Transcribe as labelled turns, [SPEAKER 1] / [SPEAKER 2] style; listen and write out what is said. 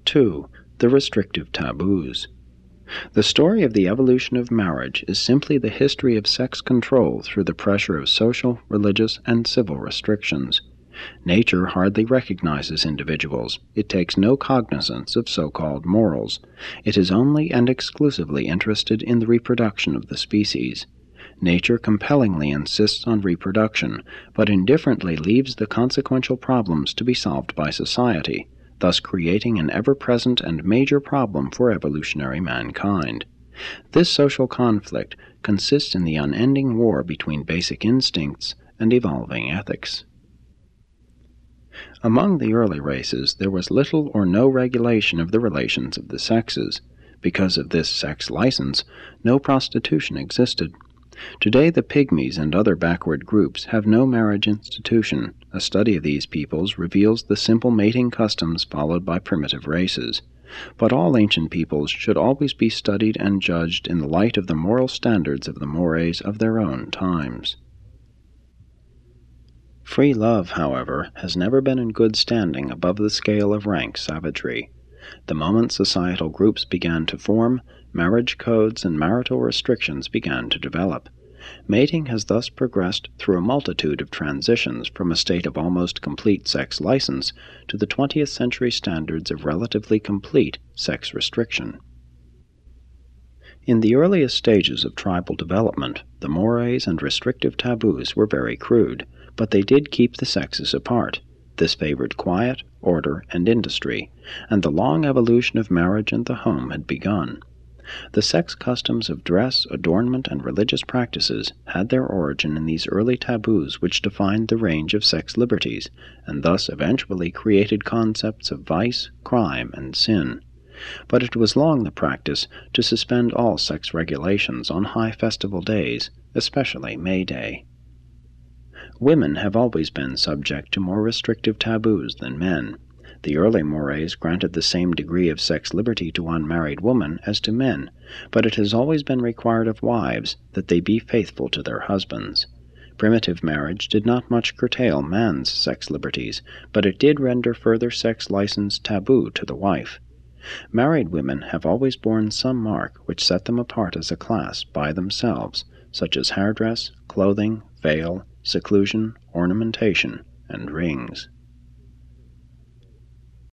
[SPEAKER 1] 2. The restrictive taboos. The story of the evolution of marriage is simply the history of sex control through the pressure of social, religious, and civil restrictions. Nature hardly recognizes individuals. It takes no cognizance of so-called morals. It is only and exclusively interested in the reproduction of the species. Nature compellingly insists on reproduction, but indifferently leaves the consequential problems to be solved by society, thus creating an ever-present and major problem for evolutionary mankind. This social conflict consists in the unending war between basic instincts and evolving ethics. Among the early races, there was little or no regulation of the relations of the sexes. Because of this sex license, no prostitution existed. Today the Pygmies and other backward groups have no marriage institution. A study of these peoples reveals the simple mating customs followed by primitive races. But all ancient peoples should always be studied and judged in the light of the moral standards of the mores of their own times. Free love, however, has never been in good standing above the scale of rank savagery. The moment societal groups began to form, marriage codes and marital restrictions began to develop. Mating has thus progressed through a multitude of transitions from a state of almost complete sex license to the 20th century standards of relatively complete sex restriction. In the earliest stages of tribal development, the mores and restrictive taboos were very crude, but they did keep the sexes apart. This favored quiet, order, and industry, and the long evolution of marriage and the home had begun. The sex customs of dress, adornment, and religious practices had their origin in these early taboos which defined the range of sex liberties, and thus eventually created concepts of vice, crime, and sin. But it was long the practice to suspend all sex regulations on high festival days, especially May Day. Women have always been subject to more restrictive taboos than men. The early mores granted the same degree of sex liberty to unmarried women as to men, but it has always been required of wives that they be faithful to their husbands. Primitive marriage did not much curtail man's sex liberties, but it did render further sex license taboo to the wife. Married women have always borne some mark which set them apart as a class by themselves, such as hairdress, clothing, veil, seclusion, ornamentation, and rings.